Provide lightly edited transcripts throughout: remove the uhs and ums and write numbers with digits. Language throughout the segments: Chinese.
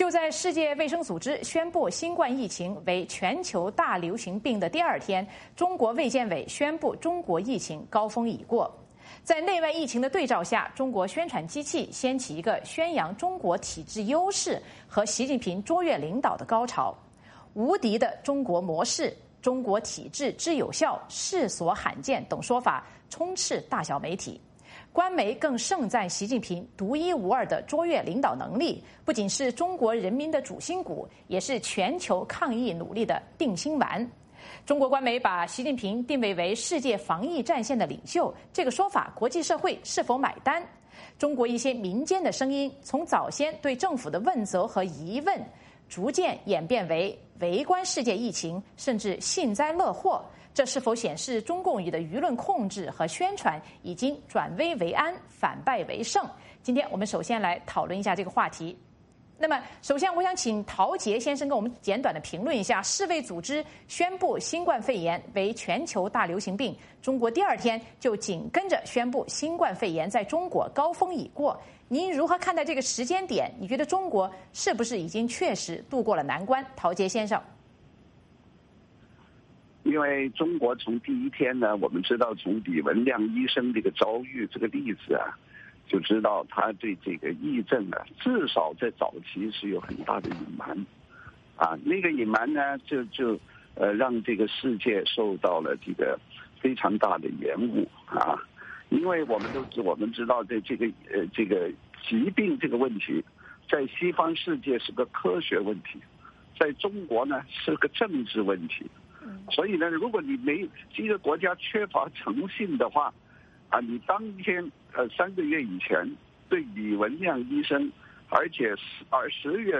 就在世界卫生组织宣布新冠疫情为全球大流行病的第二天，中国卫健委宣布中国疫情高峰已过。在内外疫情的对照下，中国宣传机器掀起一个宣扬中国体制优势和习近平卓越领导的高潮。无敌的中国模式、中国体制之有效、世所罕见等说法充斥大小媒体。官媒更盛赞习近平独一无二的卓越领导能力，不仅是中国人民的主心骨，也是全球抗疫努力的定心丸。中国官媒把习近平定位为世界防疫战线的领袖，这个说法国际社会是否买单？中国一些民间的声音从早先对政府的问责和疑问，逐渐演变为围观世界疫情，甚至幸灾乐祸。这是否显示中共的舆论控制和宣传已经转危为安、反败为胜？今天我们首先来讨论一下这个话题。那么，首先我想请陶杰先生跟我们简短的评论一下，世卫组织宣布新冠肺炎为全球大流行病，中国第二天就紧跟着宣布新冠肺炎在中国高峰已过。您如何看待这个时间点？你觉得中国是不是已经确实度过了难关？陶杰先生。 因为中国从第一天呢，我们知道从李文亮医生这个遭遇这个例子啊，就知道他对这个疫症啊，至少在早期是有很大的隐瞒，啊，那个隐瞒呢，让这个世界受到了这个非常大的延误啊，因为我们知道这个疾病这个问题，在西方世界是个科学问题，在中国呢是个政治问题。所以呢，如果你这个国家缺乏诚信的话，啊，你当天3个月以前对李文亮医生，而且10月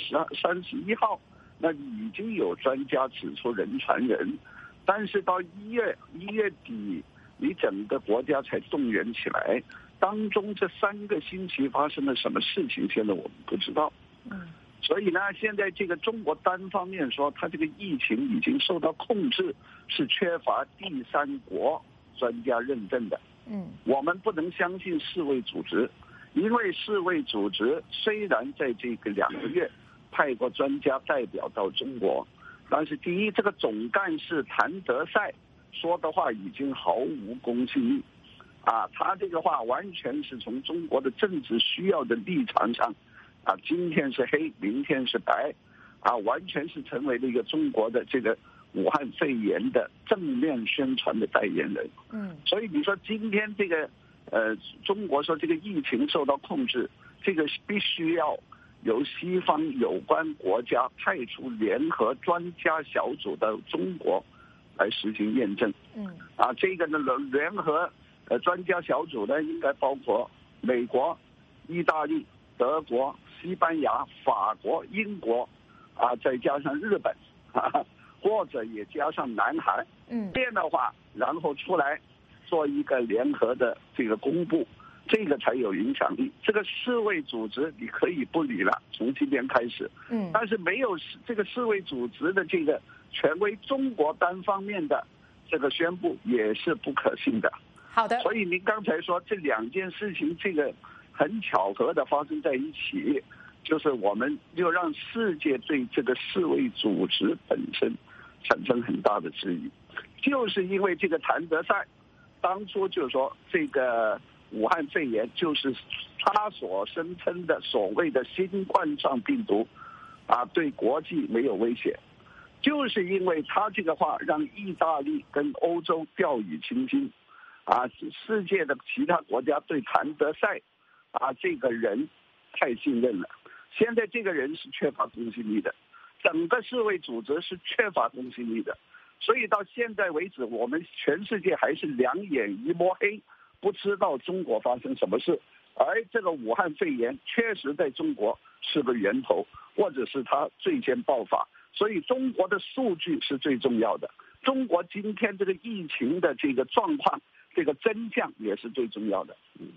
31号，那已经有专家指出人传人，但是到1月底，你整个国家才动员起来，当中这3个星期发生了什么事情，现在我们不知道。所以呢，现在这个中国单方面说他这个疫情已经受到控制，是缺乏第三国专家认证的。我们不能相信世卫组织，因为世卫组织虽然在这个2个月派过专家代表到中国，但是第一，这个总干事谭德赛说的话已经毫无公信力，啊，他这个话完全是从中国的政治需要的立场上。啊，今天是黑，明天是白，啊，完全是成为了一个中国的这个武汉肺炎的正面宣传的代言人。所以你说今天这个中国说这个疫情受到控制，这个必须要由西方有关国家派出联合专家小组到中国来实行验证。啊，这个呢联合专家小组呢应该包括美国、意大利、德国、西班牙、法国、英国，啊，再加上日本，或者也加上南韩，这样的话，然后出来做一个联合的这个公布，这个才有影响力。这个世卫组织你可以不理了，从今天开始，但是没有这个世卫组织的这个权威，中国单方面的这个宣布也是不可信的。 好的。 所以您刚才说这2件事情，这个很巧合的发生在一起，就是我们就让世界对这个世卫组织本身产生很大的质疑，就是因为这个谭德赛当初就说这个武汉肺炎就是他所声称的所谓的新冠状病毒，啊，对国际没有威胁，就是因为他这个话让意大利跟欧洲掉以轻心，啊，世界的其他国家对谭德赛啊，这个人太信任了。现在这个人是缺乏公信力的，整个世卫组织是缺乏公信力的，所以到现在为止，我们全世界还是2眼一摸黑，不知道中国发生什么事。而这个武汉肺炎确实在中国是个源头，或者是它最先爆发，所以中国的数据是最重要的。中国今天这个疫情的这个状况，这个真相也是最重要的。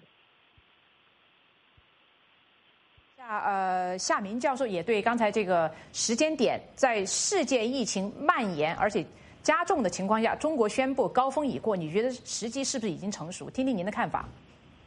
夏明教授也对刚才这个时间点，在世界疫情蔓延而且加重的情况下，中国宣布高峰已过，你觉得时机是不是已经成熟？听听您的看法。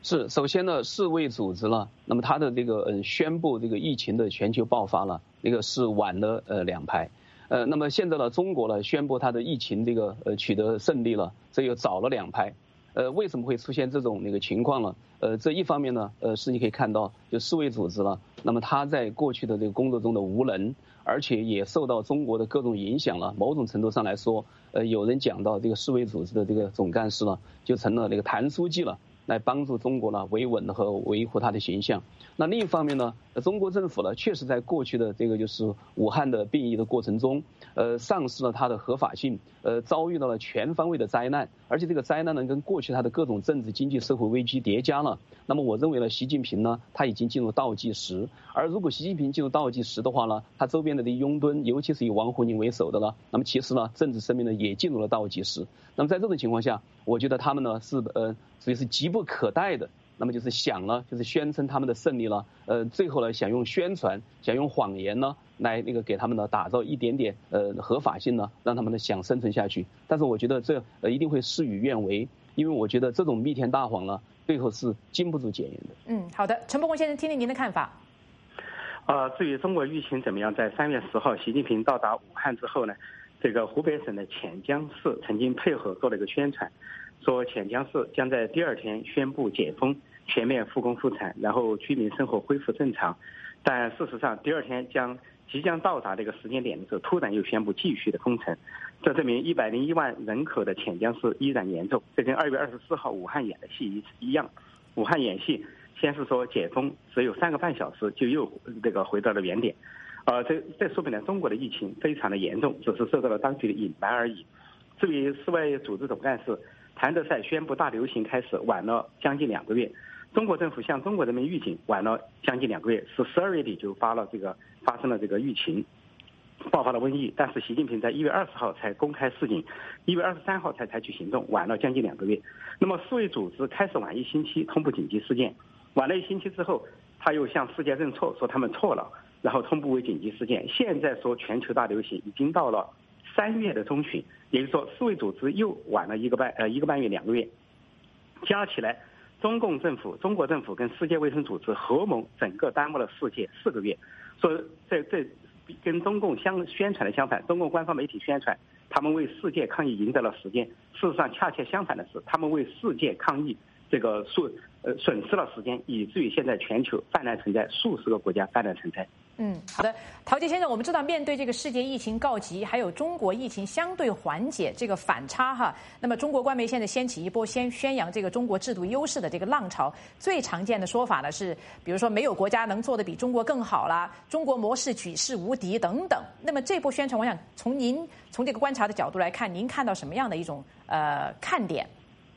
是，首先呢，世卫组织呢，那么它的这个宣布这个疫情的全球爆发了，那个是晚了2拍。那么现在呢，中国呢宣布它的疫情这个取得胜利了，这又早了2拍。为什么会出现这种情况呢？这一方面呢，是你可以看到，就世卫组织了，那么它在过去的这个工作中的无能，而且也受到中国的各种影响了。某种程度上来说，有人讲到这个世卫组织的这个总干事呢，就成了那个谭书记了。来帮助中国呢维稳和维护它的形象。那另一方面呢，中国政府呢确实在过去的这个就是武汉的病疫的过程中，丧失了它的合法性，遭遇到了全方位的灾难，而且这个灾难呢跟过去它的各种政治、经济、社会危机叠加了。那么我认为呢，习近平呢他已经进入倒计时，而如果习近平进入倒计时的话呢，他周边的这些拥趸，尤其是以王沪宁为首的了，那么其实呢政治生命呢也进入了倒计时。那么在这种情况下，我觉得他们呢是属于是急不可待的，那么就是想呢，就是宣称他们的胜利了，最后呢想用宣传，想用谎言呢来给他们呢打造一点点合法性呢，让他们呢想生存下去。但是我觉得这一定会事与愿违，因为我觉得这种弥天大谎呢，最后是经不住检验的。 好的，陈伯宏先生，听听您的看法。 至于中国疫情怎么样，在3月10号习近平到达武汉之后呢，这个湖北省的潜江市曾经配合做了一个宣传，说潜江市将在第2天宣布解封，全面复工复产，然后居民生活恢复正常。但事实上，第2天即将到达这个时间点的时候，突然又宣布继续的封城，这证明101万人口的潜江市依然严重。这跟2月24号武汉演的戏一样，武汉演戏先是说解封，只有3个半小时就又回到了原点。这说明了中国的疫情非常的严重，只是受到了当局的隐瞒而已。至于世卫组织总干事谭德赛宣布大流行开始晚了将近2个月，中国政府向中国人民预警晚了将近2个月，是12月底就发生了这个疫情，爆发了瘟疫。但是习近平在1月20号才公开示警，1月23号才采取行动，晚了将近2个月。那么世卫组织开始晚1星期通布紧急事件，晚了1星期之后，他又向世界认错，说他们错了，然后通布为紧急事件。现在说全球大流行已经到了3月的中旬，也就是说世卫组织又晚了1个半月2个月，加起来中国政府跟世界卫生组织合谋整个耽误了世界4个月。说这跟中共宣传的相反，中共官方媒体宣传他们为世界抗疫赢得了时间，事实上恰恰相反的是，他们为世界抗疫损失了时间，以至于现在全球泛滥成灾，数十个国家泛滥成灾。 好的，陶杰先生，我们知道面对这个世界疫情告急，还有中国疫情相对缓解这个反差哈，那么中国官媒现在掀起一波宣扬这个中国制度优势的这个浪潮。最常见的说法呢是，比如说没有国家能做得比中国更好啦，中国模式举世无敌等等。那么这波宣传，我想从这个观察的角度来看，您看到什么样的一种看点？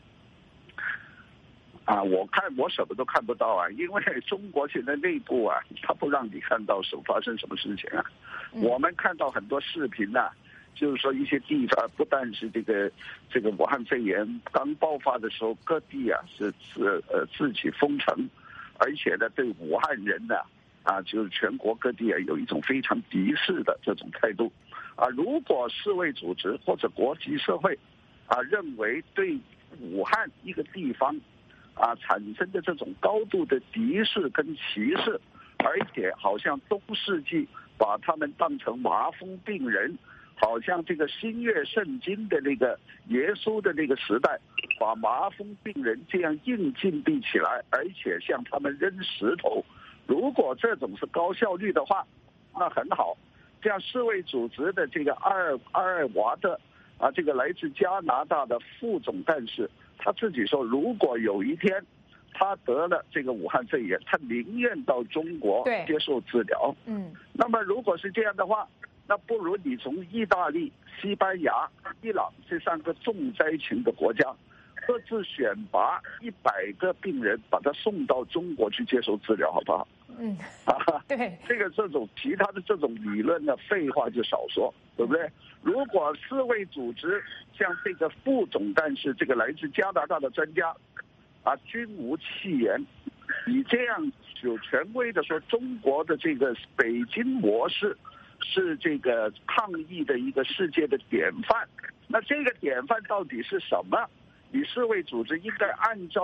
我什么都看不到啊，因为中国现在内部啊，他不让你看到发生什么事情啊。我们看到很多视频啊，就是说一些地方不但是这个武汉肺炎刚爆发的时候，各地啊是自己封城，而且呢对武汉人呢就是全国各地啊有一种非常敌视的这种态度啊。如果世卫组织或者国际社会认为对武汉一个地方产生的这种高度的敌视跟歧视，而且好像中世纪把他们当成麻风病人，好像这个新约圣经的那个耶稣的那个时代，把麻风病人这样硬禁闭起来，而且向他们扔石头。如果这种是高效率的话，那很好。这样世卫组织的这个阿尔瓦特这个来自加拿大的副总干事，他自己说，如果有一天他得了这个武汉肺炎，他宁愿到中国接受治疗。那么如果是这样的话，那不如你从意大利、西班牙、伊朗这3个重灾情的国家各自选拔100个病人，把他送到中国去接受治疗，好不好？ 对， 这种其他的这种理论呢，废话就少说，对不对？如果世卫组织像这个副总干事，这个来自加拿大的专家均无弃言，你这样有权威的说中国的这个北京模式是这个抗疫的一个世界的典范，那这个典范到底是什么？你世卫组织应该按照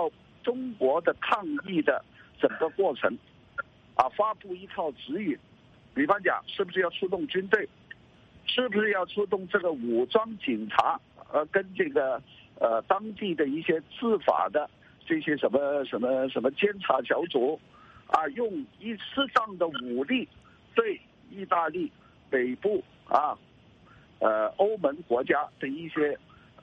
中国的抗疫的整个过程，发布一套指引，比方讲是不是要出动军队，是不是要出动这个武装警察，跟这个当地的一些执法的这些什么监察小组，用适当的武力对意大利北部欧盟国家的一些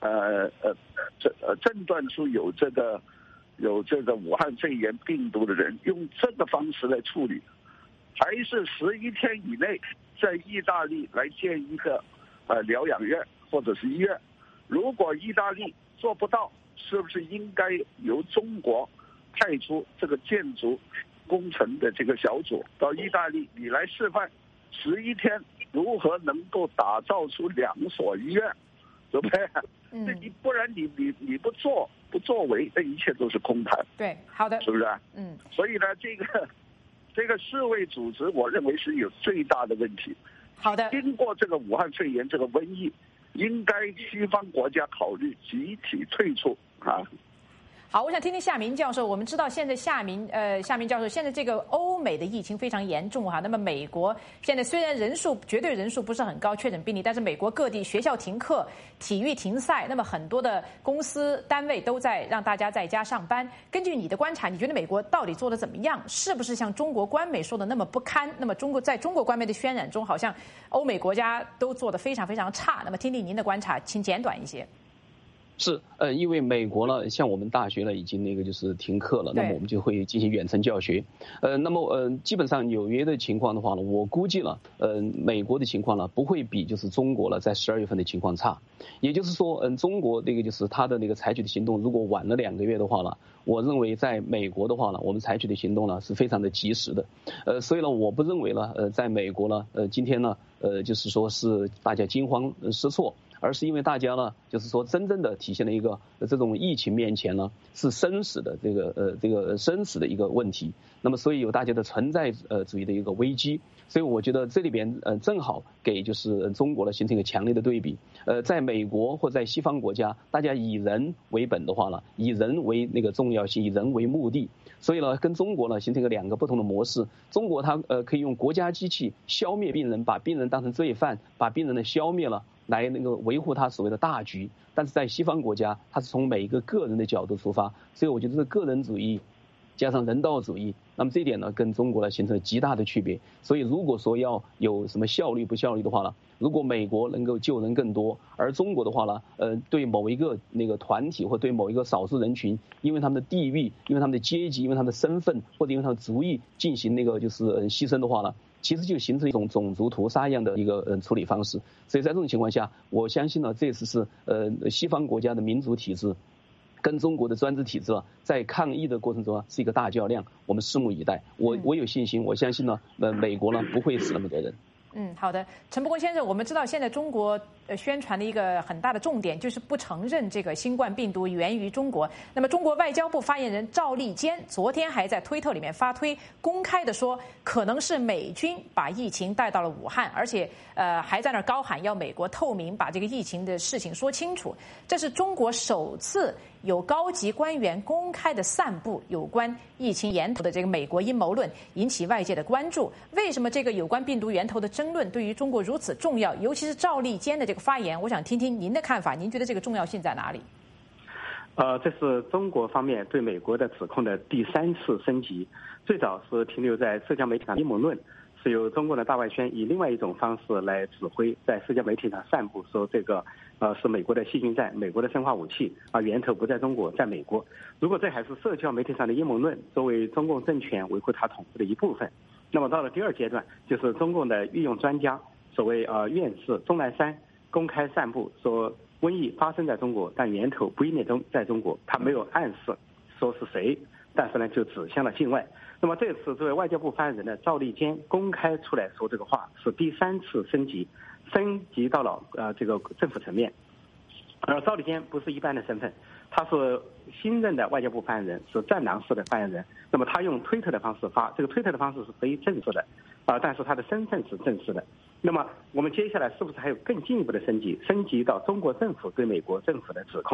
诊断出有这个武汉肺炎病毒的人，用这个方式来处理，还是11天以内在意大利来建一个疗养院或者是医院？如果意大利做不到，是不是应该由中国派出这个建筑工程的这个小组到意大利，你来示范11天如何能够打造出2所医院，对不对？不然你不作为，那一切都是空谈。 对，好的， 是不是？所以呢，这个世卫组织，我认为是有最大的问题。 好的， 经过这个武汉肺炎这个瘟疫，应该西方国家考虑集体退出好，我想听听夏明教授。我们知道现在夏明教授，现在这个欧美的疫情非常严重那么美国现在虽然绝对人数不是很高确诊病例，但是美国各地学校停课、体育停赛，那么很多的公司单位都在让大家在家上班。根据你的观察，你觉得美国到底做得怎么样？是不是像中国官媒说的那么不堪？那么在中国官媒的渲染中，好像欧美国家都做得非常非常差。那么听听您的观察，请简短一些。 是，因为美国呢，像我们大学呢已经就是停课了，那么我们就会进行远程教学。那么基本上纽约的情况的话呢，我估计了，美国的情况呢不会比就是中国了在12月份的情况差。也就是说，中国就是它的采取的行动，如果晚了2个月的话呢，我认为在美国的话呢，我们采取的行动呢是非常的及时的。所以呢，我不认为呢，在美国呢，今天呢，就是说是大家惊慌失措。而是因为大家呢，就是说真正的体现了一个这种疫情面前呢是生死的这个生死的一个问题。那么所以有大家的存在主义的一个危机。所以我觉得这里边正好给就是中国呢形成一个强烈的对比。在美国或在西方国家，大家以人为本的话呢，以人为重要性，以人为目的。所以呢，跟中国呢形成2个不同的模式。中国它可以用国家机器消灭病人，把病人当成罪犯，把病人呢消灭了，来维护他所谓的大局。但是在西方国家，它是从每一个个人的角度出发，所以我觉得这个人主义加上人道主义，那么这一点呢跟中国呢形成了极大的区别。所以如果说要有什么效率不效率的话呢，如果美国能够救人更多，而中国的话呢，对某一个团体或对某一个少数人群，因为他们的地域，因为他们的阶级，因为他们的身份，或者因为他们的族裔进行就是牺牲的话呢，其实就形成一种种族屠杀一样的一个处理方式。所以在这种情况下，我相信呢，这次是西方国家的民主体制跟中国的专制体制在抗疫的过程中是一个大较量，我们拭目以待。我有信心，我相信呢，美国呢不会死那么多人。 好的，陈伯公先生，我们知道现在中国宣传的一个很大的重点就是不承认这个新冠病毒源于中国。那么中国外交部发言人赵立坚昨天还在推特里面发推，公开的说可能是美军把疫情带到了武汉，而且还在那儿高喊要美国透明，把这个疫情的事情说清楚。这是中国首次有高级官员公开的散布有关疫情源头的这个美国阴谋论，引起外界的关注。为什么这个有关病毒源头的争论对于中国如此重要？尤其是赵立坚的这个发言，我想听听您的看法。您觉得这个重要性在哪里？ 这是中国方面对美国的指控的第3次升级。最早是停留在社交媒体上阴谋论，是由中国的大外宣以另外一种方式来指挥，在社交媒体上散布说这个是美国的细菌战，美国的生化武器源头不在中国，在美国。如果这还是社交媒体上的阴谋论，作为中共政权维护它统治的一部分，那么到了第2阶段，就是中共的御用专家，所谓院士钟南山公开散布说瘟疫发生在中国，但源头不一定在中国，他没有暗示说是谁，但是呢就指向了境外。那么这次作为外交部发言人的赵立坚公开出来说这个话，是第3次升级到了这个政府层面。而赵立坚不是一般的身份，他是新任的外交部发言人，是战狼式的发言人。那么他用推特的方式发，这个推特的方式是非正式的但是他的身份是正式的。那么我们接下来是不是还有更进一步的升级到中国政府对美国政府的指控？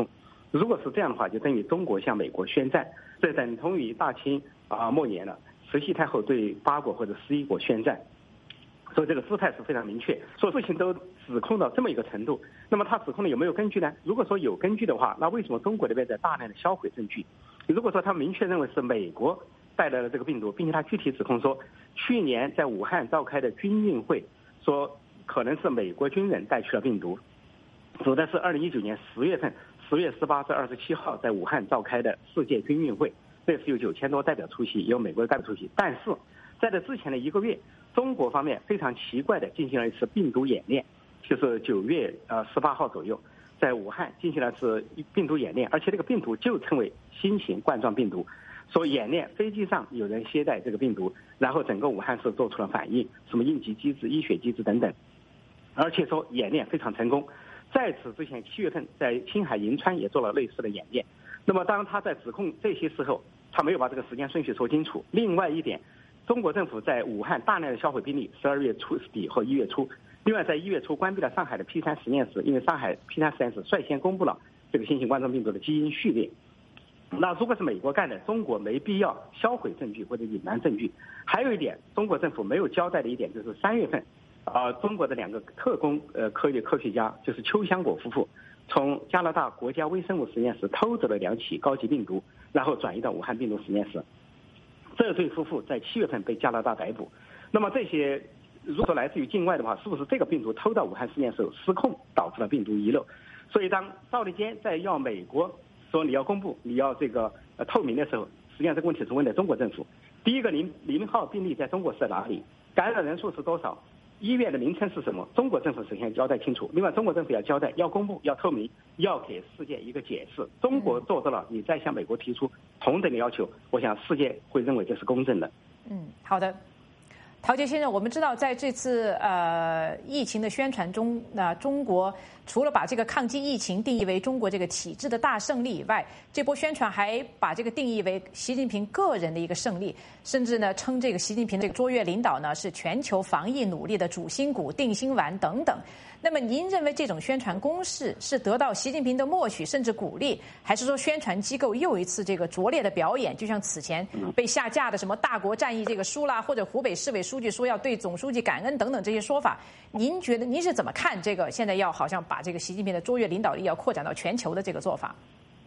如果是这样的话，就等于中国向美国宣战，这等同于大清末年了，慈禧太后对8国或者11国宣战。所以这个姿态是非常明确，所有事情都指控到这么一个程度。那么他指控的有没有根据呢？如果说有根据的话，那为什么中国那边在大量的销毁证据？如果说他明确认为是美国带来了这个病毒，并且他具体指控说，去年在武汉召开的军运会，说可能是美国军人带去了病毒，指的是2019年10月份10月18至27号在武汉召开的世界军运会，这是有9000多代表出席，有美国的代表出席。但是在这之前的1个月，中国方面非常奇怪的进行了一次病毒演练，就是9月18号左右，在武汉进行了次病毒演练，而且这个病毒就称为新型冠状病毒。说演练飞机上有人携带这个病毒，然后整个武汉市做出了反应，什么应急机制、医学机制等等，而且说演练非常成功。在此之前7月份在青海银川也做了类似的演练。那么当他在指控这些时候，他没有把这个时间顺序说清楚。另外一点，中国政府在武汉大量的销毁病例，12月初底和1月初。另外，在1月初关闭了上海的 P3实验室，因为上海 P3实验室率先公布了这个新型冠状病毒的基因序列。那如果是美国干的，中国没必要销毁证据或者隐瞒证据。还有一点，中国政府没有交代的一点就是3月份，中国的2个特工科学家，就是邱香果夫妇，从加拿大国家微生物实验室偷走了2起高级病毒，然后转移到武汉病毒实验室。这对夫妇在7月份被加拿大逮捕。那么这些如果来自于境外的话，是不是这个病毒偷到武汉实验室失控，导致了病毒遗漏？所以当赵立坚在要美国说你要公布、你要这个透明的时候，实际上这个问题是问的中国政府。第一个0号病例在中国是在哪里？感染人数是多少？医院的名称是什么？中国政府首先交代清楚。另外，中国政府要交代、要公布、要透明，要给世界一个解释。中国做到了，你再向美国提出同等的要求，我想世界会认为这是公正的。 好的。陶杰先生，我们知道在这次疫情的宣传中，中国除了把这个抗击疫情定义为中国这个体制的大胜利以外，这波宣传还把这个定义为习近平个人的一个胜利，甚至呢称这个习近平这个卓越领导呢是全球防疫努力的主心骨、定心丸等等。那么您认为这种宣传攻势是得到习近平的默许甚至鼓励，还是说宣传机构又一次这个拙劣的表演？就像此前被下架的什么大国战役这个输啦，或者湖北市委书记说要对总书记感恩等等这些说法，您觉得您是怎么看这个现在要好像把这个习近平的卓越领导力要扩展到全球的这个做法？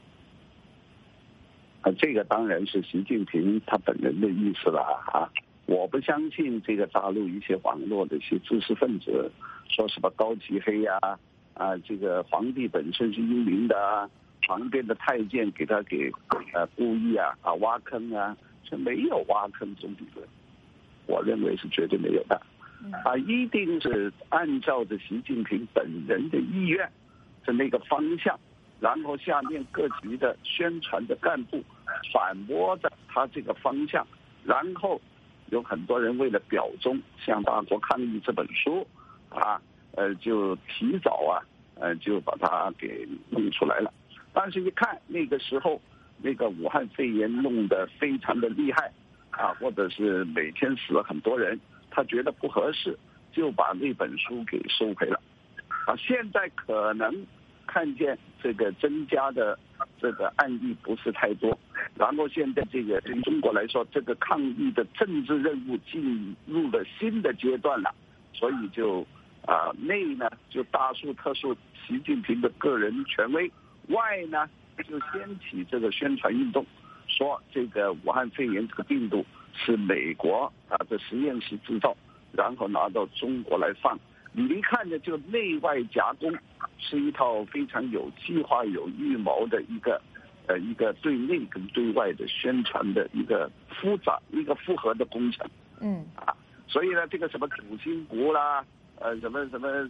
这个当然是习近平他本人的意思了啊！我不相信这个大陆一些网络的一些知识分子说什么高级黑呀，这个皇帝本身是英明的啊，旁边的太监给他故意挖坑啊，这没有挖坑总理论，我认为是绝对没有的，一定是按照着习近平本人的意愿的那个方向，然后下面各级的宣传的干部反驳着他这个方向，然后有很多人为了表忠，向大国抗议这本书就提早就把它给弄出来了。但是一看那个时候那个武汉肺炎弄得非常的厉害或者是每天死了很多人，他觉得不合适，就把那本书给收回了。现在可能看见这个增加的这个案例不是太多，然后现在这个对中国来说，这个抗疫的政治任务进入了新的阶段了，所以就内呢就大书特书习近平的个人权威，外呢就掀起这个宣传运动，说这个武汉肺炎这个病毒是美国的实验室制造，然后拿到中国来放。你一看呢，就内外夹攻，是一套非常有计划、有预谋的一个对内跟对外的宣传的一个复合的工程。所以呢，这个什么主心骨啦，什么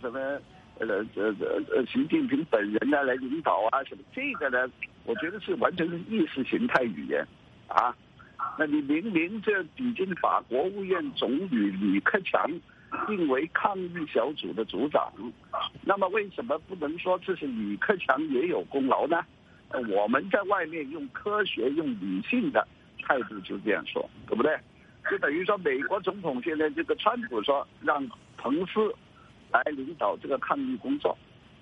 习近平本人呢来领导什么这个呢，我觉得是完全是意识形态语言那你明明这已经把国务院总理李克强定为抗疫小组的组长，那么为什么不能说这是李克强也有功劳呢？我们在外面用科学、用理性的态度就这样说，对不对？就等于说美国总统现在这个川普说让彭斯来领导这个抗疫工作，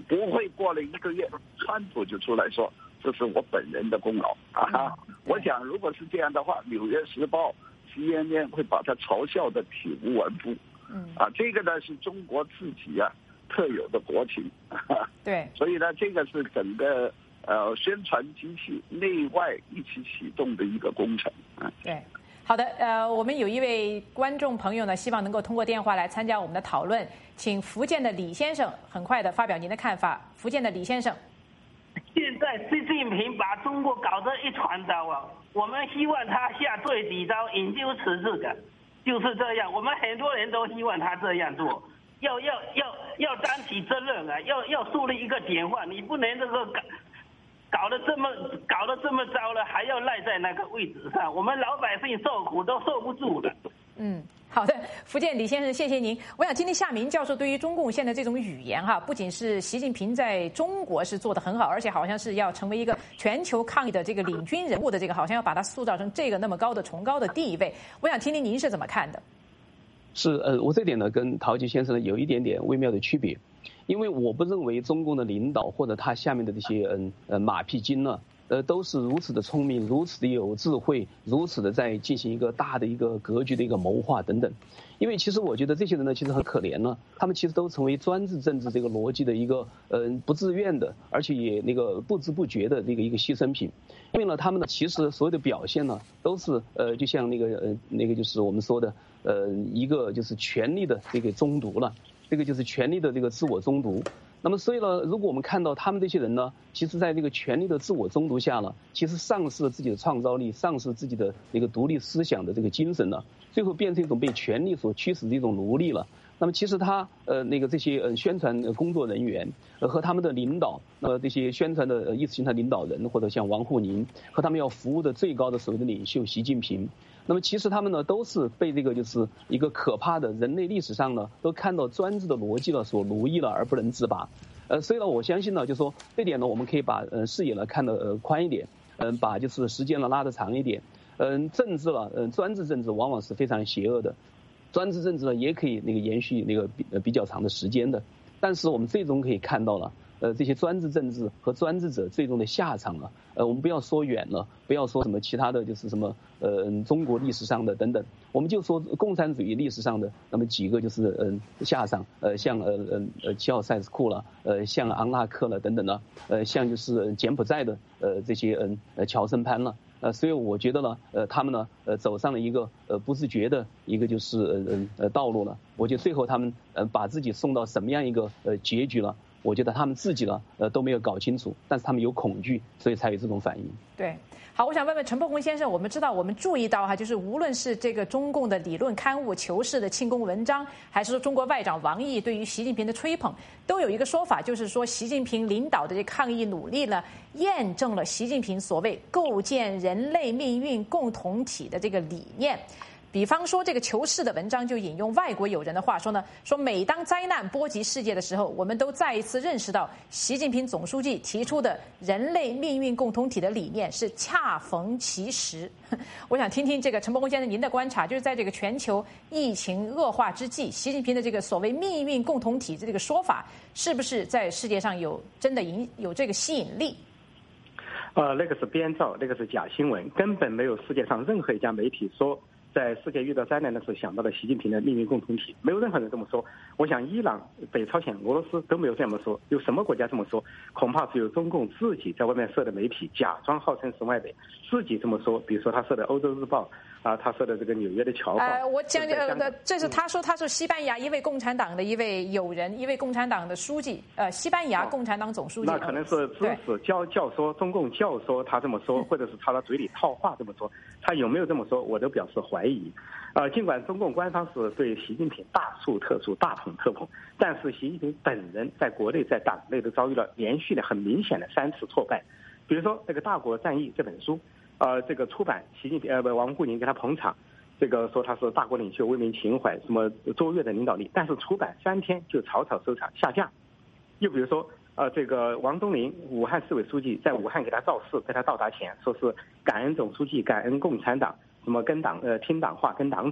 不会过了1个月，川普就出来说这是我本人的功劳啊！我想如果是这样的话，《纽约时报》CNN 会把他嘲笑的体无完肤。这个呢是中国自己特有的国情。 对， 所以呢，这个是整个宣传机器内外一起启动的一个工程。 对。好的，我们有一位观众朋友呢，希望能够通过电话来参加我们的讨论，请福建的李先生很快的发表您的看法。福建的李先生， 现在习近平把中国搞得一团糟啊，我们希望他下最底招，引咎辞职的，就是这样。我们很多人都希望他这样做，要担起责任啊，要树立一个典范，你不能这个搞得这么糟了，还要赖在那个位置上，我们老百姓受苦都受不住的。 好的，福建李先生，谢谢您。我想听听夏明教授对于中共现在这种语言不仅是习近平在中国是做得很好，而且好像是要成为一个全球抗疫的这个领军人物的这个，好像要把它塑造成这个那么高的崇高的地位。我想听听您是怎么看的？ 是我这点呢跟陶吉先生呢有一点点微妙的区别，因为我不认为中共的领导或者他下面的这些马屁精呢，都是如此的聪明，如此的有智慧，如此的在进行一个大的一个格局的一个谋划等等。因为其实我觉得这些人呢其实很可怜呢，他们其实都成为专制政治这个逻辑的一个不自愿的，而且也那个不知不觉的一个牺牲品。因为呢他们呢其实所有的表现呢都是就像那个就是我们说的一个就是权力的这个中毒了，这个就是权力的这个自我中毒。那么所以呢，如果我们看到他们这些人呢，其实在这个权力的自我中毒下呢，其实丧失了自己的创造力，丧失自己的那个独立思想的这个精神呢，最后变成一种被权力所驱使的一种奴隶了。那么其实他这些宣传工作人员和他们的领导，这些宣传的意识形态领导人或者像王沪宁和他们要服务的最高的所谓的领袖习近平，那么其实他们呢都是被这个就是一个可怕的人类历史上呢都看到专制的逻辑了所奴役了而不能自拔。所以呢我相信呢就说这点呢我们可以把视野呢看得宽一点，把就是时间呢拉得长一点。政治了专制政治往往是非常邪恶的，专制政治呢也可以延续比较长的时间的，但是我们最终可以看到了这些专制政治和专制者最终的下场了。我们不要说远了，不要说什么其他的就是什么中国历史上的等等，我们就说共产主义历史上的那么几个就是下场，像齐奥塞斯库了，像安纳克了等等呢，像就是柬埔寨的这些乔森潘了。所以我觉得呢，他们呢，走上了一个不自觉的一个就是道路了。我觉得最后他们把自己送到什么样一个结局了？我觉得他们自己呢都没有搞清楚，但是他们有恐惧，所以才有这种反应。 对，好，我想问问陈伯宏先生，我们知道，我们注意到就是无论是这个中共的理论刊物《求是》的庆功文章，还是说中国外长王毅对于习近平的吹捧，都有一个说法，就是说习近平领导的这抗疫努力呢，验证了习近平所谓构建人类命运共同体的这个理念。比方说这个求是的文章就引用外国友人的话说呢，说每当灾难波及世界的时候，我们都再一次认识到习近平总书记提出的人类命运共同体的理念是恰逢其时。我想听听这个陈伯宏先生您的观察，就是在这个全球疫情恶化之际，习近平的这个所谓命运共同体的这个说法，是不是在世界上真的有这个吸引力？ 那个是编造，那个是假新闻，根本没有世界上任何一家媒体说在世界遇到灾难的时候想到了习近平的命运共同体，没有任何人这么说。我想伊朗、北朝鲜、俄罗斯都没有这么说，有什么国家这么说？恐怕只有中共自己在外面设的媒体假装号称是外媒，自己这么说。比如说他设的《欧洲日报》他设的这个纽约的《侨报》。 我讲这是他说他是西班牙一位共产党的一位友人，一位共产党的书记，西班牙共产党总书记。 那可能是知识教说中共教说他这么说，或者是他的嘴里套话这么说，他有没有这么说，我都表示怀疑。尽管中共官方是对习近平大书特书、大捧特捧，但是习近平本人在国内在党内都遭遇了连续的很明显的3次挫败。比如说那个《大国战役》这本书，这个出版，习近平王沪宁给他捧场，这个说他是大国领袖、为民情怀，什么卓越的领导力，但是出版3天就草草收场下架。又比如说这个王冬林，武汉市委书记在武汉给他造势，在他到达前说是感恩总书记、感恩共产党，什么跟党听党话跟党走，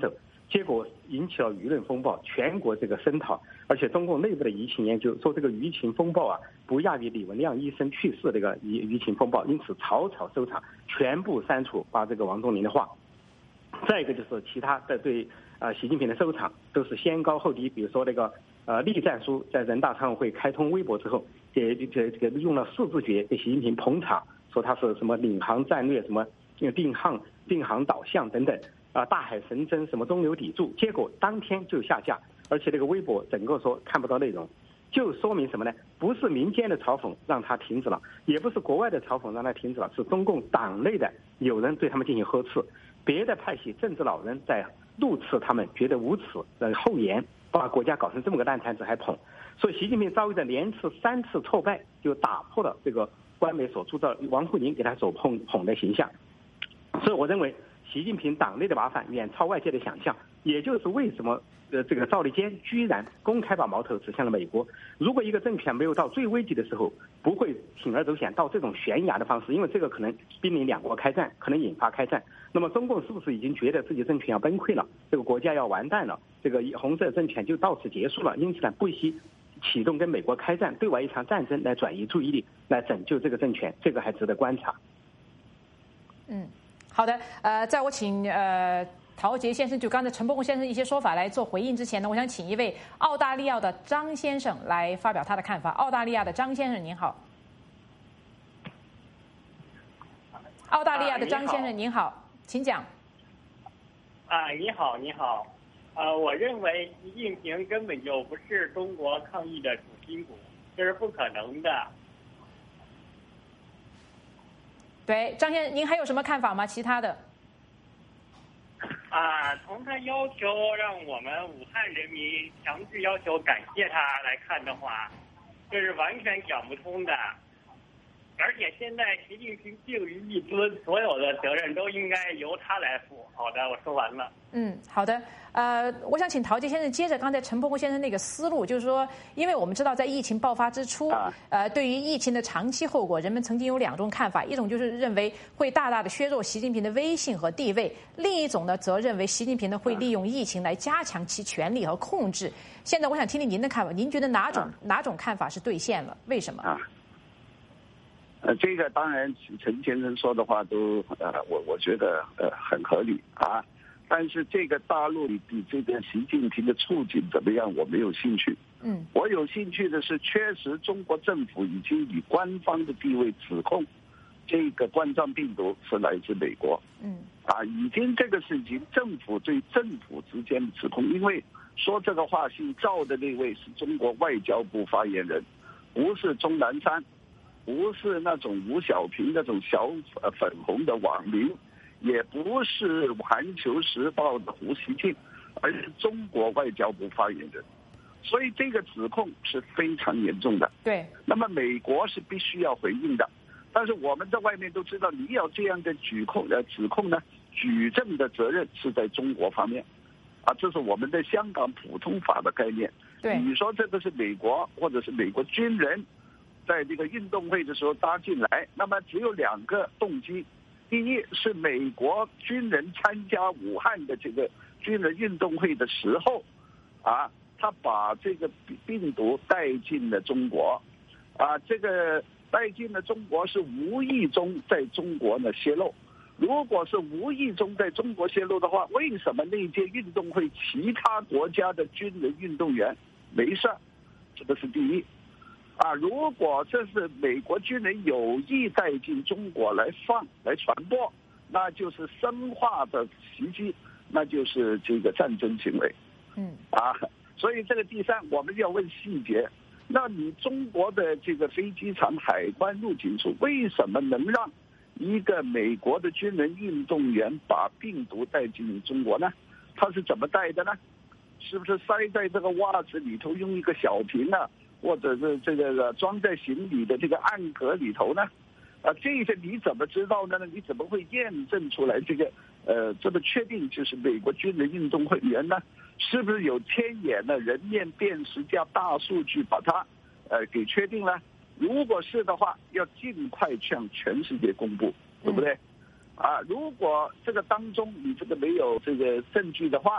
结果引起了舆论风暴，全国这个声讨，而且中共内部的舆情研究说这个舆情风暴啊不亚于李文亮医生去世这个舆情风暴，因此草草收场，全部删除把这个王宗林的话。再一个就是其他的对习近平的收场都是先高后低，比如说那个栗战书在人大常委会开通微博之后，这个用了4字诀给习近平捧场，说他是什么领航战略，什么定航导向等等。大海神针什么中流砥柱，结果当天就下架，而且这个微博整个说看不到内容，就说明什么呢？不是民间的嘲讽让他停止了，也不是国外的嘲讽让他停止了，是中共党内的有人对他们进行呵斥，别的派系政治老人在怒斥他们，觉得无耻，厚颜，把国家搞成这么个烂摊子还捧。所以习近平遭遇的连次3次挫败，就打破了这个官媒所铸造王沪宁给他所捧的形象。所以我认为习近平党内的麻烦远超外界的想象，也就是为什么这个赵立坚居然公开把矛头指向了美国。如果一个政权没有到最危急的时候，不会铤而走险到这种悬崖的方式，因为这个可能濒临2国开战，可能引发开战。那么中共是不是已经觉得自己政权要崩溃了，这个国家要完蛋了，这个红色政权就到此结束了？因此呢，不惜启动跟美国开战，对外一场战争来转移注意力，来拯救这个政权，这个还值得观察。 好的，在我请陶杰先生就刚才陈伯宏先生一些说法来做回应之前呢，我想请一位澳大利亚的张先生来发表他的看法。澳大利亚的张先生您好。澳大利亚的张先生您好，请讲。 你好，你好。我认为习近平根本就不是中国抗疫的主心骨，这是不可能的。 对，张先生，您还有什么看法吗？其他的？ 从他要求让我们武汉人民强制要求感谢他来看的话，这是完全讲不通的。而且现在习近平定于一尊，所有的责任都应该由他来负。好的，我说完了。 好的。我想请陶杰先生接着刚才陈伯宏先生那个思路，就是说，因为我们知道在疫情爆发之初，对于疫情的长期后果，人们曾经有2种看法，一种就是认为会大大的削弱习近平的威信和地位，另一种呢则认为习近平呢会利用疫情来加强其权力和控制。现在我想听听您的看法，您觉得哪种看法是兑现了？为什么？ 这个当然陈先生说的话都我觉得很合理啊，但是这个大陆里比这个习近平的处境怎么样，我没有兴趣。我有兴趣的是，确实中国政府已经以官方的地位指控这个冠状病毒是来自美国。已经这个是已经政府对政府之间的指控，因为说这个话姓赵的那位是中国外交部发言人，不是钟南山，不是那种吴小平那种小粉红的网民，也不是环球时报的胡锡进，而是中国外交部发言人，所以这个指控是非常严重的。 对， 那么美国是必须要回应的，但是我们在外面都知道，你要这样的指控呢，举证的责任是在中国方面，这是我们的香港普通法的概念。 对， 你说这个是美国或者是美国军人在这个运动会的时候搭进来，那么只有2个动机。第一是美国军人参加武汉的这个军人运动会的时候，他把这个病毒带进了中国，这个带进了中国是无意中在中国呢泄露。如果是无意中在中国泄露的话，为什么那届运动会其他国家的军人运动员没事？这个是第一。如果这是美国军人有意带进中国来传播，那就是生化的袭击，那就是这个战争行为。所以这个第3，我们要问细节。那你中国的这个飞机场海关入境处为什么能让一个美国的军人运动员把病毒带进中国呢？他是怎么带的呢？是不是塞在这个袜子里头，用一个小瓶或者是这个装在行李的这个暗格里头呢？这些你怎么知道呢？你怎么会验证出来这个这么确定就是美国军人运动会员呢？是不是有天眼的人面辨识加大数据把它给确定了？如果是的话，要尽快向全世界公布，对不对？如果这个当中你这个没有这个证据的话，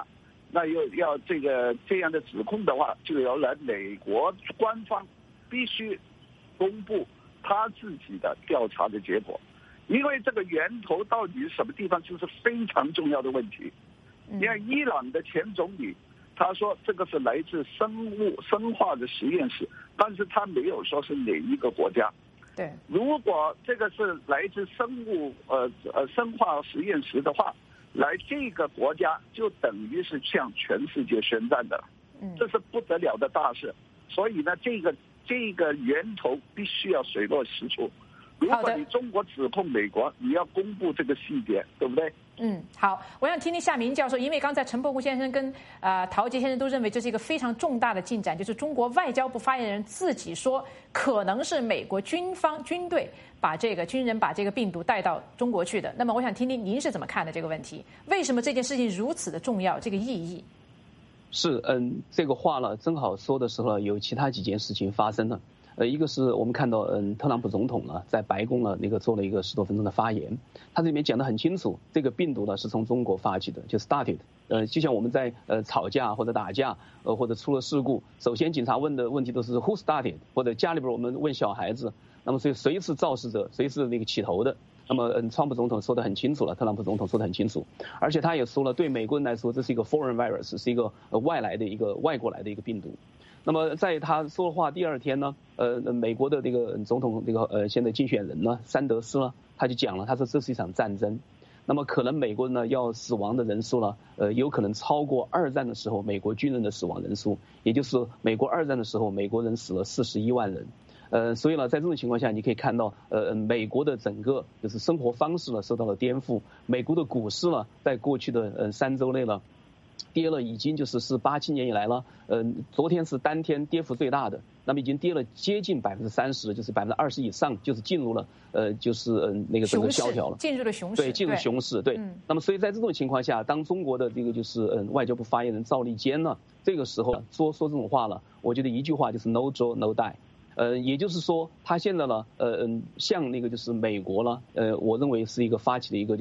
那又要这样的指控的话，就要来美国官方必须公布他自己的调查的结果，因为这个源头到底什么地方就是非常重要的问题。你看伊朗的前总理，他说这个是来自生化的实验室，但是他没有说是哪一个国家。 对， 如果这个是来自生化实验室的话，来这个国家就等于是向全世界宣战的，这是不得了的大事。所以呢，这个源头必须要水落石出。如果你中国指控美国，你要公布这个细节，对不对？ 好，我想听听夏明教授，因为刚才陈伯公先生跟陶杰先生都认为这是一个非常重大的进展，就是中国外交部发言人自己说，可能是美国军队把这个军人把这个病毒带到中国去的。那么我想听听您是怎么看的这个问题？为什么这件事情如此的重要？这个意义？ 是，这个话呢，正好说的时候有其他几件事情发生了。一个是我们看到，特朗普总统呢在白宫呢做了一个10多分钟的发言，他这里面讲得很清楚，这个病毒呢是从中国发起的，就 started。就像我们在吵架或者打架，或者出了事故，首先警察问的问题都是 who started， 或者家里边我们问小孩子，那么所以谁是肇事者，谁是那个起头的。那么川普总统说得很清楚了，特朗普总统说得很清楚，而且他也说了，对美国人来说这是一个 foreign virus， 是一个外国来的一个病毒。那么在他说话第二天呢，美国的这个总统现在竞选人呢，山德斯呢，他就讲了，他说这是一场战争。那么可能美国呢要死亡的人数呢，有可能超过二战的时候美国军人的死亡人数，也就是美国二战的时候美国人死了41万人。所以呢，在这种情况下，你可以看到，美国的整个就是生活方式呢受到了颠覆，美国的股市呢，在过去的3周内呢，跌了已经就是87年以来了，昨天是单天跌幅最大的，那么已经跌了接近30%，就是20%以上，就是进入了那个整个萧条了， 进入了熊市， 对，进入熊市，对。那么所以在这种情况下，当中国的这个外交部发言人赵立坚呢，这个时候说这种话了，我觉得一句话就是 no draw no die。也就是说，他现在呢，向那个美国呢，我认为是一个发起的一个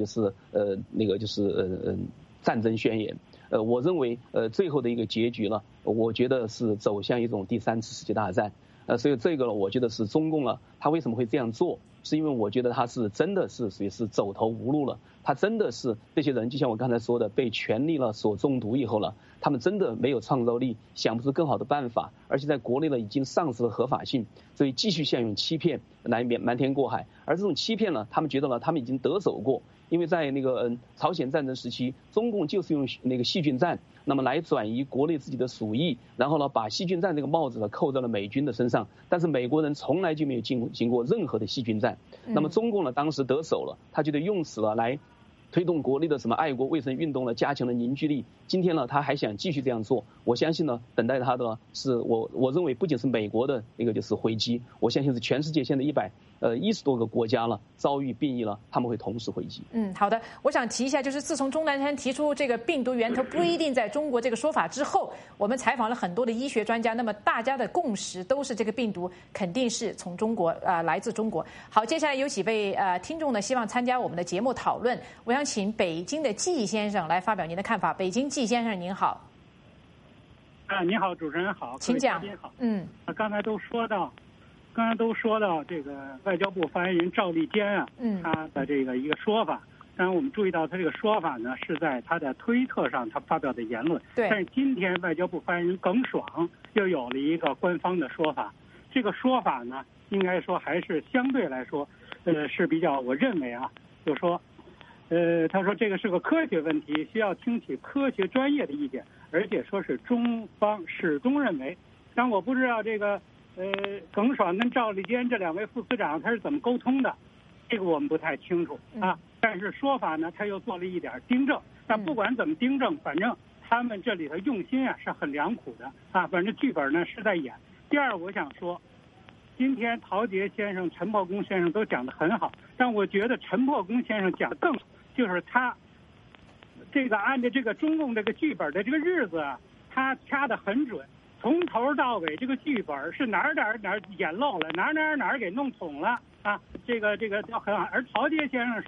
战争宣言。我认为最后的一个结局呢，我觉得是走向一种第3次世界大战。所以这个呢，我觉得是中共呢，他为什么会这样做？是因为我觉得他是真的是属于是走投无路了，他真的是这些人就像我刚才说的，被权力了所中毒以后了，他们真的没有创造力，想不出更好的办法，而且在国内呢已经丧失了合法性，所以继续想用欺骗来瞒天过海。而这种欺骗呢，他们觉得呢他们已经得手过，因为在那个朝鲜战争时期，中共就是用那个细菌战，那么来转移国内自己的鼠疫，然后呢把细菌战这个帽子呢扣在了美军的身上，但是美国人从来就没有经过任何的细菌战。那么中共呢当时得手了，他觉得用此了来推动国内的什么爱国卫生运动呢，加强了凝聚力。今天呢他还想继续这样做，我相信呢等待他的呢是我认为不仅是美国的那个回击，我相信是全世界现在110多个国家了遭遇病疫了，他们会同时回击。 好的，我想提一下，就是自从钟南山提出这个病毒源头不一定在中国这个说法之后，我们采访了很多的医学专家，那么大家的共识都是这个病毒肯定是从中国来自中国。好，接下来有几位听众呢希望参加我们的节目讨论，我想请北京的季先生来发表您的看法。北京季先生您好。 你好，主持人好， 请讲。 好，刚才都说到这个外交部发言人赵立坚啊，他的这个一个说法。当然，我们注意到他这个说法呢是在他的推特上他发表的言论。 对。 但是今天外交部发言人耿爽又有了一个官方的说法。这个说法呢，应该说还是相对来说，是比较，我认为啊，就说，他说这个是个科学问题，需要听取科学专业的意见，而且说是中方始终认为。但我不知道这个。耿爽跟赵立坚这2位副司长他是怎么沟通的，这个我们不太清楚啊。但是说法呢，他又做了一点订正。但不管怎么订正，反正他们这里头用心啊是很良苦的啊。反正剧本呢是在演。第二，我想说，今天陶杰先生、陈破公先生都讲得很好，但我觉得陈破公先生讲得更好，就是他这个按照这个中共这个剧本的这个日子啊，他掐得很准。从头到尾，这个剧本是哪儿捡漏了，哪儿给弄捅了啊！这个都很好。而陶杰先生说，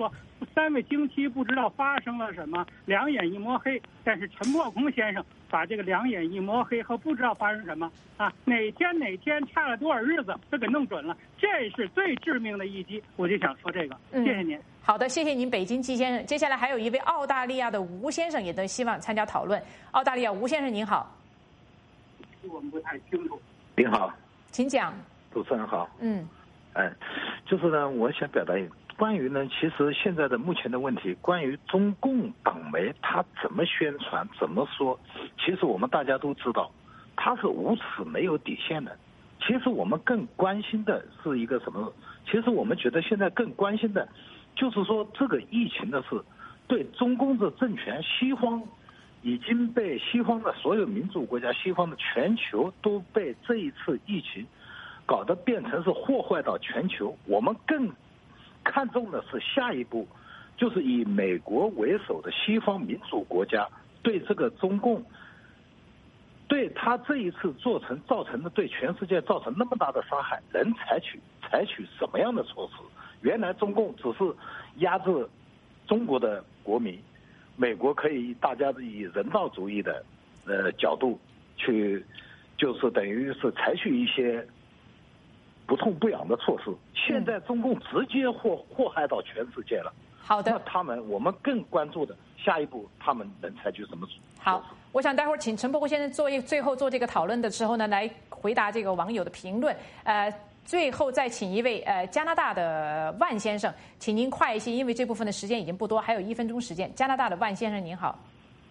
3位惊奇不知道发生了什么，两眼一抹黑。但是陈破空先生把这个两眼一抹黑和不知道发生什么啊，哪天差了多少日子都给弄准了，这是最致命的一击。我就想说这个，谢谢您。 好的，谢谢您，北京季先生。接下来还有一位澳大利亚的吴先生也都希望参加讨论。澳大利亚吴先生您好。 我们不太清楚。 您好， 请讲。 主持人好。就是呢，我想表达一个关于呢，其实现在的目前的问题，关于中共党媒他怎么宣传、怎么说，其实我们大家都知道，他是无耻没有底线的。其实我们更关心的是一个什么？其实我们觉得现在更关心的，就是说这个疫情的事，对中共的政权，西方已经被西方的所有民主国家、西方的全球都被这一次疫情搞得变成是祸害到全球。我们更看重的是下一步，就是以美国为首的西方民主国家对这个中共，对他这一次造成的对全世界造成那么大的伤害，能采取什么样的措施？原来中共只是压制中国的国民，美国可以大家以人道主义的角度去，就是等于是采取一些不痛不痒的措施。现在中共直接祸害到全世界了。 好的， 那我们更关注的下一步，他们能采取什么措施？ 好，我想待会儿请陈伯先生最后做这个讨论的时候呢，来回答这个网友的评论。最后再请一位加拿大的万先生，请您快一些，因为这部分的时间已经不多，还有1分钟时间。加拿大的万先生您好。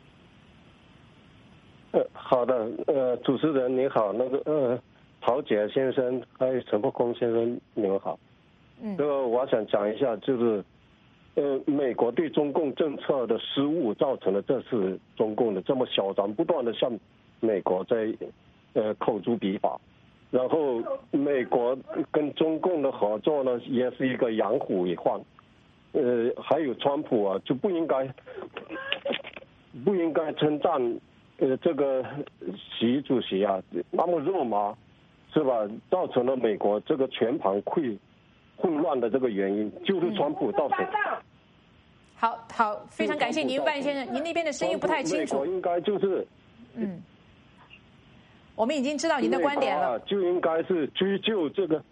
好的，主持人您好，那个陶杰先生还有陈伯空先生你们好。这个我想讲一下，就是美国对中共政策的失误造成了这次中共的这么嚣张，不断的向美国在口诛笔伐。然后美国跟中共的合作呢，也是一个养虎为患。还有川普啊，就不应该称赞这个习主席啊那么肉麻，是吧？造成了美国这个全盘混乱的这个原因，就是川普造成。 好，非常感谢您，万先生，您那边的声音不太清楚。 美国应该就是我们已经知道您的观点了， 就应该是追究这个。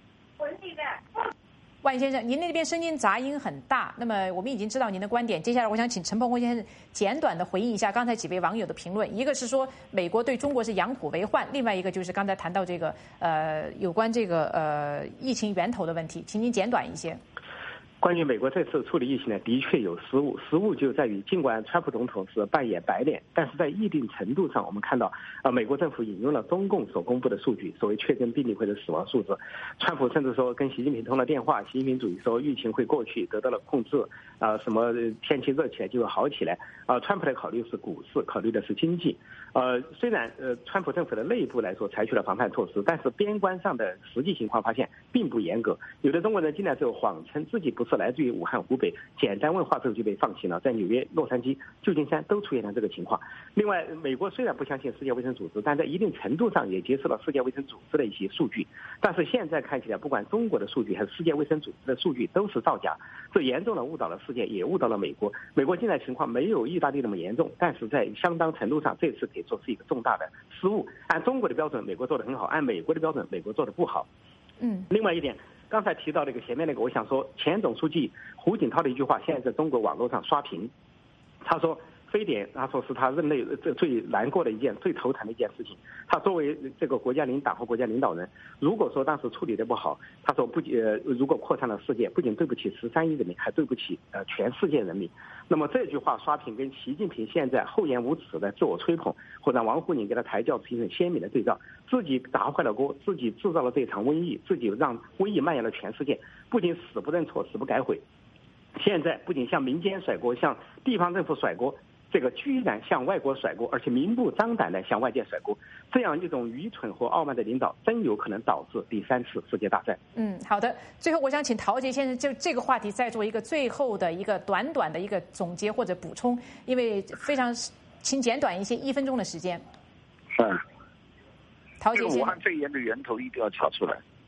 万先生，您那边声音杂音很大，那么我们已经知道您的观点。接下来我想请陈伯空先生简短的回应一下刚才几位网友的评论，一个是说美国对中国是养虎为患，另外一个就是刚才谈到这个有关这个疫情源头的问题，请您简短一些。 关于美国这次处理疫情呢，的确有失误。失误就在于，尽管川普总统是扮演白脸，但是在一定程度上，我们看到，美国政府引用了中共所公布的数据，所谓确诊病例或者死亡数字。川普甚至说跟习近平通了电话，习近平主席说疫情会过去，得到了控制，什么天气热起来就会好起来。川普的考虑是股市，考虑的是经济。虽然川普政府的内部来说采取了防范措施，但是边关上的实际情况发现并不严格。有的中国人进来之后谎称自己不是来自于武汉、湖北，简单问话之后就被放行了，在纽约、洛杉矶、旧金山都出现了这个情况。另外，美国虽然不相信世界卫生组织，但在一定程度上也接受了世界卫生组织的一些数据。但是现在看起来，不管中国的数据还是世界卫生组织的数据都是造假，这严重的误导了世界，也误导了美国。美国进来情况没有意大利那么严重，但是在相当程度上，这次可以说是一个重大的失误。按中国的标准，美国做得很好；按美国的标准，美国做得不好。另外一点，刚才提到那个前面那个，我想说前总书记胡锦涛的一句话，现在在中国网络上刷屏。他说非典，他说是他任内最难过的一件、最头疼的一件事情。他作为这个国家领导和国家领导人，如果说当时处理的不好，他说如果扩散了世界，不仅对不起13亿人民，还对不起全世界人民。那么这句话刷屏跟习近平现在厚颜无耻的自我吹捧，或者王沪宁给他抬轿，形成鲜明的对照。自己砸坏了锅，自己制造了这场瘟疫，自己让瘟疫蔓延了全世界，不仅死不认错，死不改悔。现在不仅向民间甩锅，向地方政府甩锅，这个居然向外国甩锅，而且明目张胆的向外界甩锅，这样一种愚蠢和傲慢的领导，真有可能导致第3次世界大战。 好的。最后我想请陶杰先生就这个话题再做一个最后的一个短的一个总结或者补充，因为非常，请简短一些，1分钟的时间。 是。 陶杰先生， 武汉肺炎的源头一定要查出来，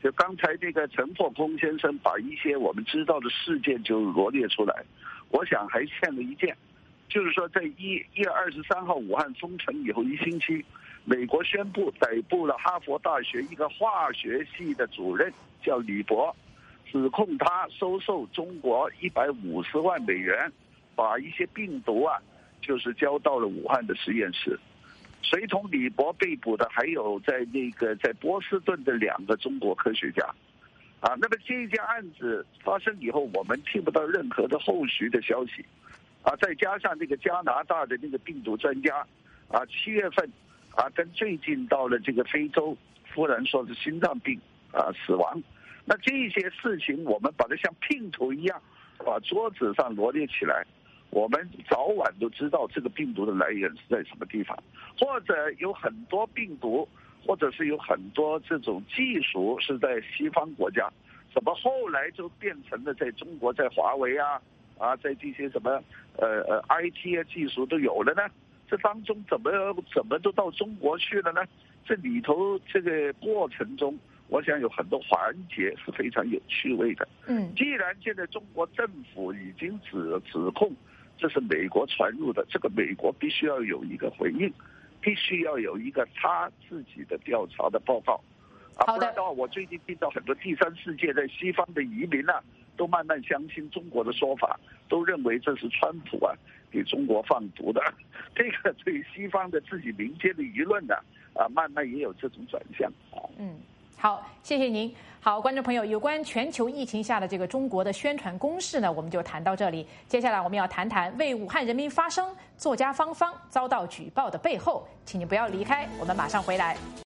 就刚才这个陈破空先生把一些我们知道的事件就罗列出来，我想还欠了一件，就是说在1月23号武汉封城以后1星期，美国宣布逮捕了哈佛大学一个化学系的主任，叫李博，指控他收受中国150万美元，把一些病毒就是交到了武汉的实验室。随同李博被捕的还有在波士顿的2个中国科学家，那么这件案子发生以后，我们听不到任何的后续的消息，再加上这个加拿大的那个病毒专家，7月份跟最近到了这个非洲，忽然说是心脏病死亡，那这些事情我们把它像拼图一样把桌子上罗列起来，我们早晚都知道这个病毒的来源是在什么地方，或者有很多病毒，或者是有很多这种技术是在西方国家，怎么后来就变成了在中国，在华为在这些什么IT 技术都有了呢？这当中怎么都到中国去了呢？这里头这个过程中，我想有很多环节是非常有趣味的。既然现在中国政府已经指控这是美国传入的，这个美国必须要有一个回应，必须要有一个他自己的调查的报告。不然的话，我最近听到很多第三世界在西方的移民都慢慢相信中国的说法，都认为这是川普给中国放毒的。这个对西方的自己民间的舆论慢慢也有这种转向。 好，谢谢您。好，观众朋友，有关全球疫情下的这个中国的宣传攻势呢，我们就谈到这里。接下来我们要谈谈为武汉人民发声，作家方方遭到举报的背后，请您不要离开，我们马上回来。